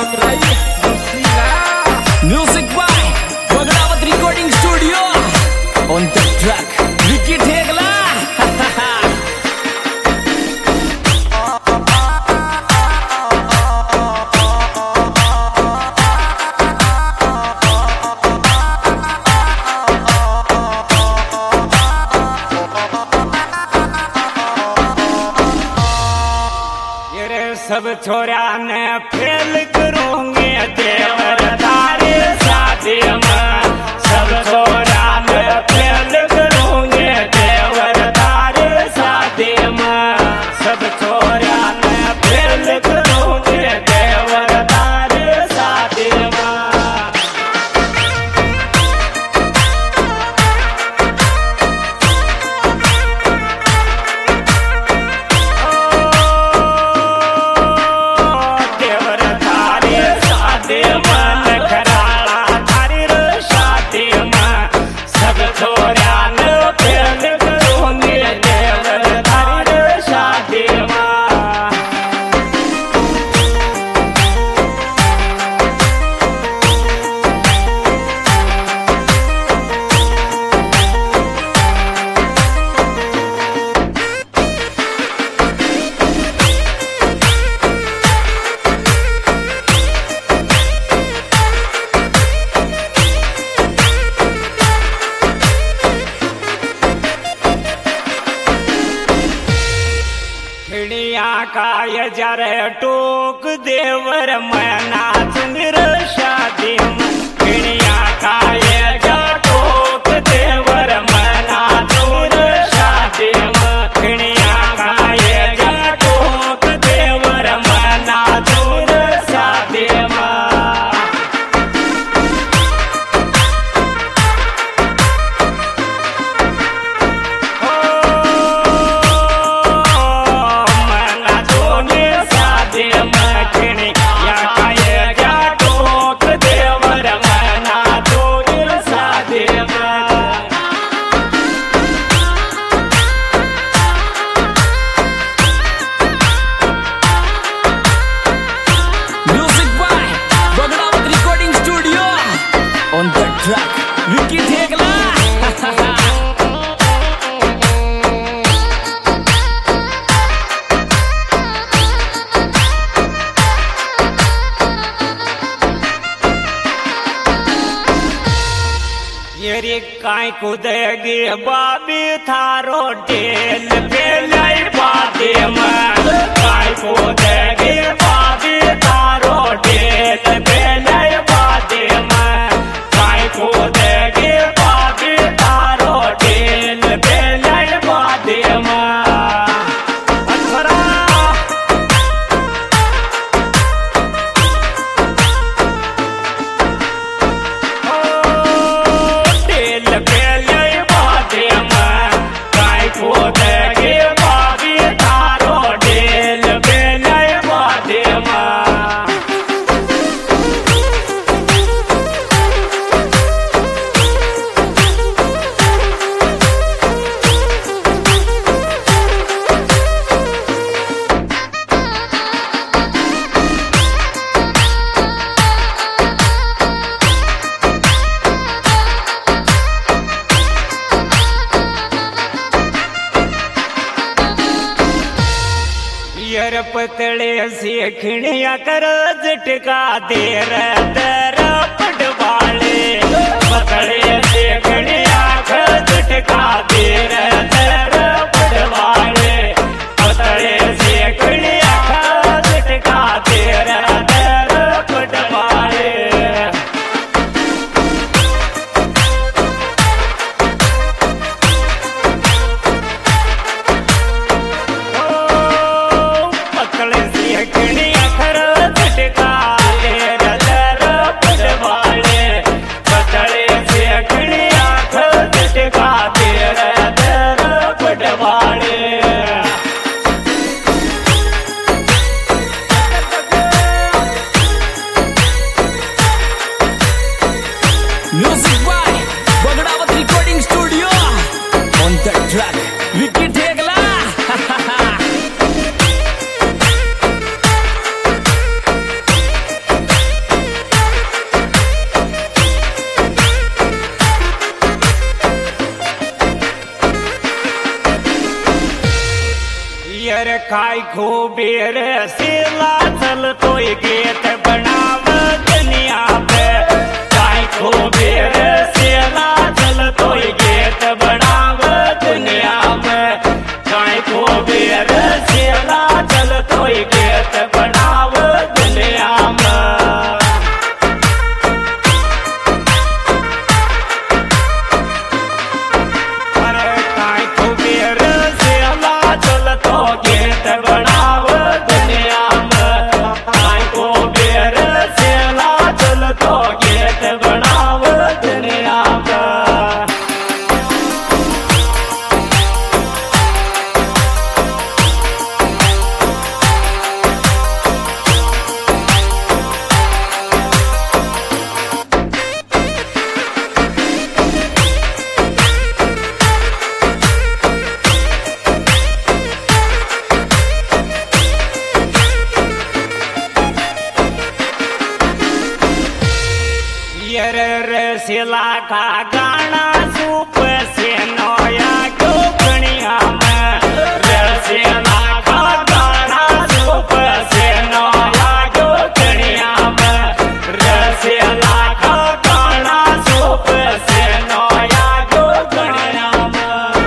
Music by Bhagrawat Recording Studio. On the track, Vicky Thegla. सब छोरा ने fail करूंगे देवर तारे शादी में। सब छोरा ने फेल करूंगे देवर तारे शादी में। सब छोरा ने फेल करूंगे देवर तारे शादी में। का ये जरे टोक देवर मना चुंगर शादी खिड़िया का ये जा टोक देवर मना चुंगर शादी खिड़िया का ये जा टोक देवर मना चुंगर शादी on the track, Vicky Thegla. ये रे काय कुदेगी बाबी थारो टेल पेलाई बादे में। काय कुदेगी बाबी थारो टेल पेलाई बादे में। काय कुदेगी बाबी थारो टेल पेलाई बादे में। पतले से खिड़िया कर झटका दे तेरा पटवाले। पतले से खिड़िया कर झटका दे तेरा पटवाले। पतले से खिड़िया कर झटका दे तेरा पटवाले। Bye. यार काय खूबेर सेला चलतोय गीत बनाव दुनिया पे काय खूबेर सेला चलतोय गीत बनाव दुनिया में काय खूबेर सेला चलतोय गीत बनाव दुनिया में रसिला का गाना सूप से नया क्यों कणिया में रसिला का गाना सूप से नया क्यों कणिया में रसिला का गाना सूप से नया क्यों कणिया में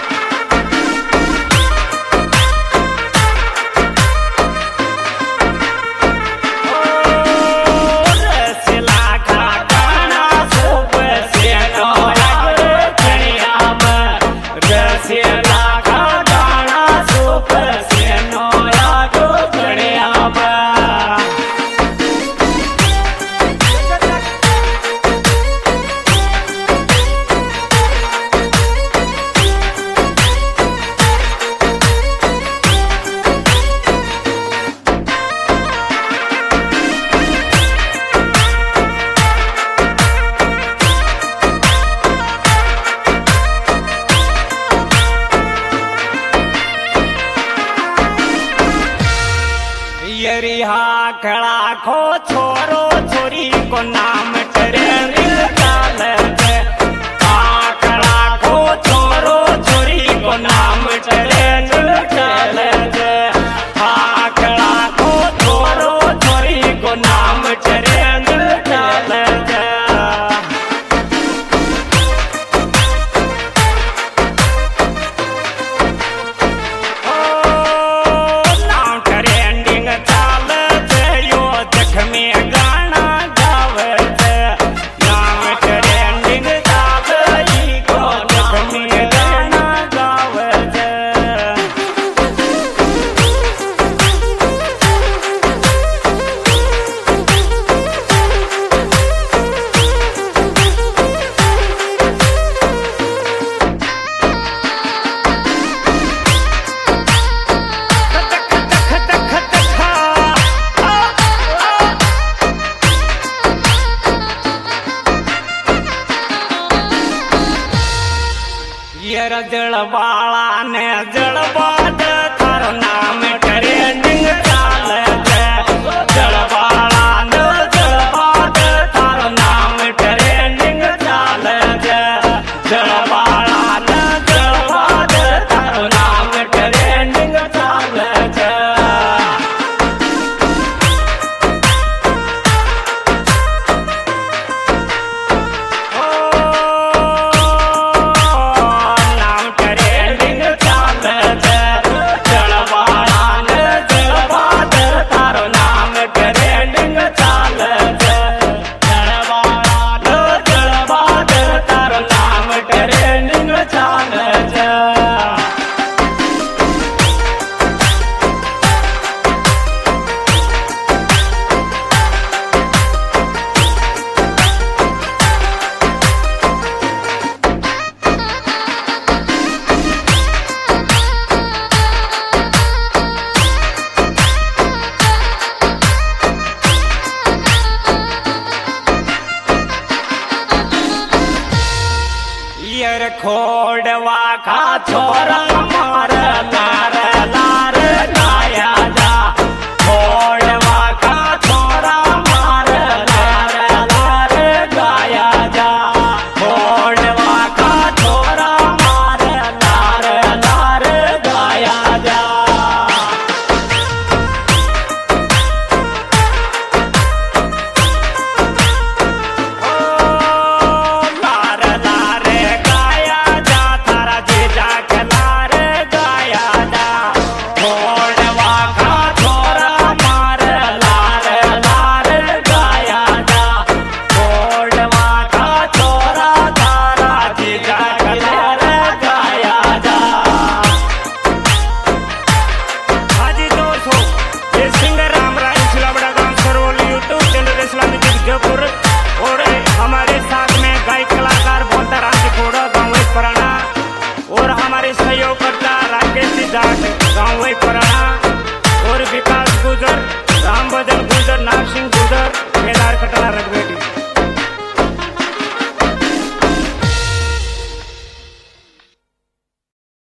रसिला का यरिहा खड़ा खो छोरो छोरी को नाम ट्रेनिंग चाल खड़ा खो छोरो छोरी को नाम ट्रेनिंग चाल खड़ा खो छोरो छोरी को नाम ट्रेनिंग चाल जड़वाला ने जड़बाद थारो नाम ट्रेनिंग चाल जड़वाला ने जड़बाद थारो नाम ट्रेनिंग चाल जड़वाला ने जड़बाद थारो नाम ट्रेनिंग चाल खोड़वा का छोरा मार लार लार गाया जा खोड़वा का छोरा मार लार लार गाया जा खोड़वा का छोरा मार लार लार गाया जा गाँव वही पुराना और विकास गुजर, राम भजन गुजर, नाग सिंह गुजर, केदार